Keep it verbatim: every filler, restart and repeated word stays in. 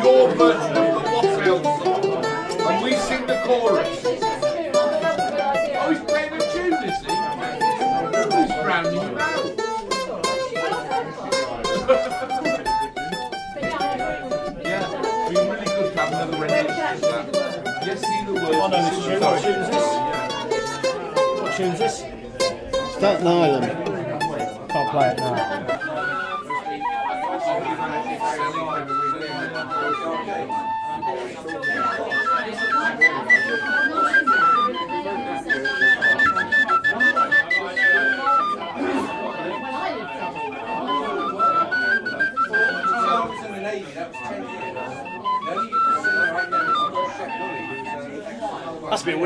your version of the Wassail song, and we sing the chorus. Oh, he's playing a tune, is he? He's drowning you out. Yeah, it'd be really good to have another rendition of that. Yes, see the words. I know this tune. What tune is this? What tune is this? Staten Island. Can't play it now. That's a bit weird.